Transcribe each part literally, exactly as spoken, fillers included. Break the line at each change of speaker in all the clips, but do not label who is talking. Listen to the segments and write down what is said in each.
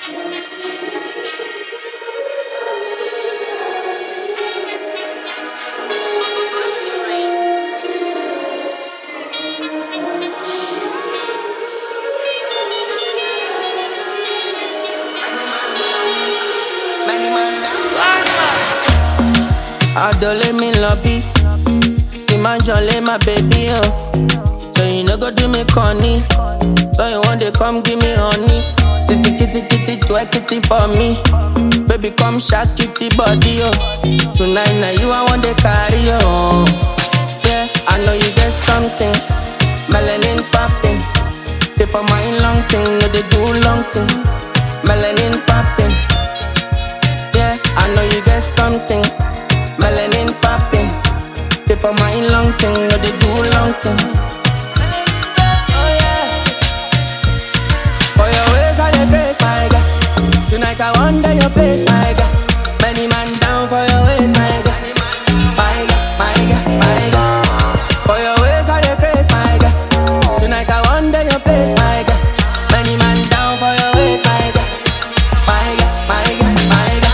Adole me lobby, see my jolly my baby oh. So you no go do me corny, so you want to come give me honey. Sissy kitty kitty twerk kitty for me, baby come shake kitty body oh. Tonight now you I want to carry oh. Yeah, I know you get something, melanin popping. Tip of my long thing, no they do long thing, melanin popping. Yeah, I know you get something. Melanin popping, tip of my long thing, no they do long thing. Oh yeah, for your ways I dey grace, my girl. Tonight I wonder your place, my girl. Many man down for your ways, my girl. My girl, my girl, my girl. For your ways I dey grace, my girl. Tonight I wonder your place, my girl. Many man down for your ways, my girl. My girl, my girl, my girl.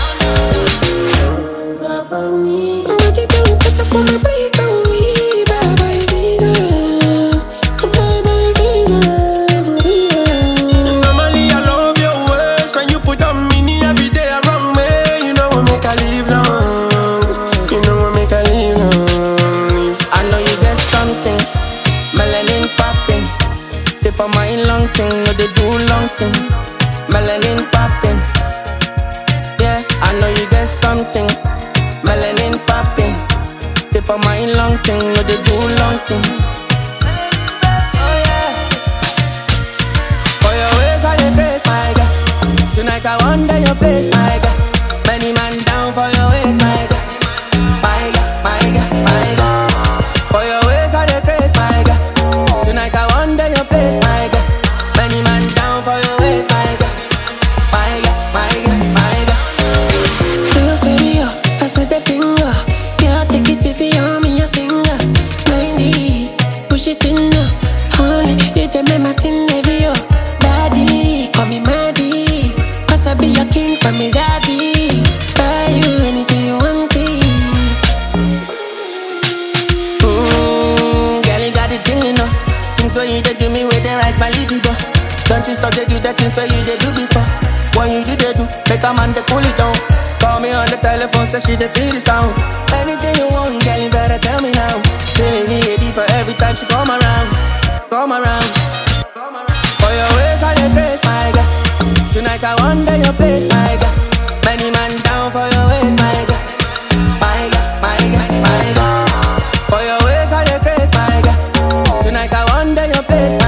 For my long thing, no they do long thing. Melanin popping. Yeah, I know you get something. Melanin popping. Tip of my long thing, no they do long thing. Oh yeah. For your ways I dey grace, my girl. Tonight I wonder your place, my girl. Many man down for your ways, my girl. My girl, my girl, my girl. For your ways I dey grace, my girl. Tonight I wonder your place, my girl. Many man down for your ways, my girl. My girl, my girl, my girl.
Feel inferior, that's what they think of. Yeah, take it easy on me, a singer. ninety, push it in now. Only you dey make my thing heavy, oh. Daddy, call me Maddie. Cause I be your king from his daddy. Buy you anything you want it.
Mmm, girl, you got the thing, you know. Things when you dey do me, where they rise my libido. Don't you stop, they do the things where you they do before. When you do, they do, make a man they cool it down. Call me on the telephone, say she they feel the sound. Anything you want, girl, you better tell me now. Feeling it deeper every time she come around, come around. For your ways I dey grace, my girl. Tonight I wonder your place, my girl. Many man down for your ways, my girl. My girl, my girl, my girl. For your ways I dey grace, my girl. Tonight I wonder your place.